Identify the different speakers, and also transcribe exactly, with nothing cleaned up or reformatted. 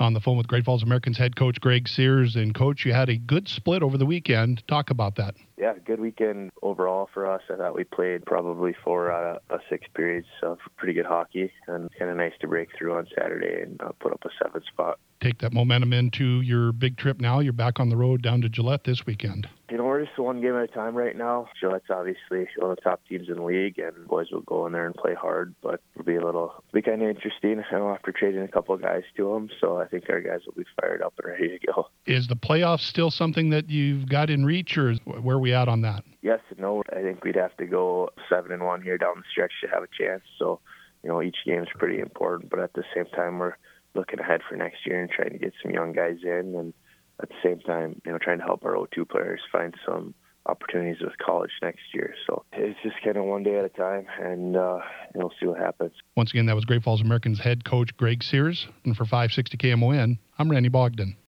Speaker 1: On the phone with Great Falls Americans head coach Greg Sears. And, Coach, you had a good split over the weekend. Talk about that.
Speaker 2: Yeah, good weekend overall for us. I thought we played probably four out of six periods of pretty good hockey, and kind of nice to break through on Saturday and uh, put up a seventh spot.
Speaker 1: Take that momentum into your big trip now. You're back on the road down to Gillette this weekend.
Speaker 2: You know, we're just one game at a time right now. Gillette's obviously one of the top teams in the league, and boys will go in there and play hard, but it'll be a little, be kind of interesting, you know, after trading a couple of guys to them. So I think our guys will be fired up and ready to go.
Speaker 1: Is the playoffs still something that you've got in reach, or where are we at on that?
Speaker 2: Yes and no. I think we'd have to go seven and one here down the stretch to have a chance. So, you know, each game is pretty important, but at the same time, we're looking ahead for next year and trying to get some young guys in, and at the same time, you know, trying to help our O two players find some opportunities with college next year. So it's just kind of one day at a time, and uh, we'll see what happens.
Speaker 1: Once again, that was Great Falls Americans head coach Greg Sears. And for five sixty K M O N, I'm Randy Bogdan.